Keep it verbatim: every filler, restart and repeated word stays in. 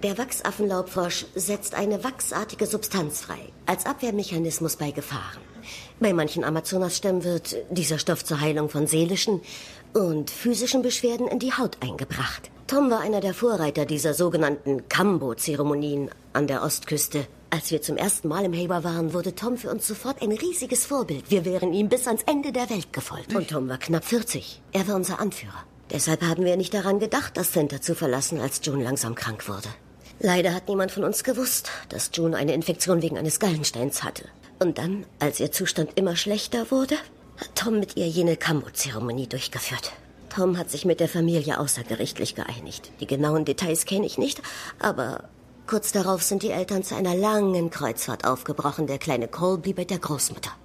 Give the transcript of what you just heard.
Der Wachsaffenlaubfrosch setzt eine wachsartige Substanz frei, als Abwehrmechanismus bei Gefahren. Bei manchen Amazonasstämmen wird dieser Stoff zur Heilung von seelischen und physischen Beschwerden in die Haut eingebracht. Tom war einer der Vorreiter dieser sogenannten Kambo-Zeremonien an der Ostküste. Als wir zum ersten Mal im Haber waren, wurde Tom für uns sofort ein riesiges Vorbild. Wir wären ihm bis ans Ende der Welt gefolgt. Und Tom war knapp vierzig. Er war unser Anführer. Deshalb haben wir nicht daran gedacht, das Center zu verlassen, als June langsam krank wurde. Leider hat niemand von uns gewusst, dass June eine Infektion wegen eines Gallensteins hatte. Und dann, als ihr Zustand immer schlechter wurde, hat Tom mit ihr jene Kambo-Zeremonie durchgeführt. Tom hat sich mit der Familie außergerichtlich geeinigt. Die genauen Details kenne ich nicht, aber kurz darauf sind die Eltern zu einer langen Kreuzfahrt aufgebrochen. Der kleine Cole blieb bei der Großmutter.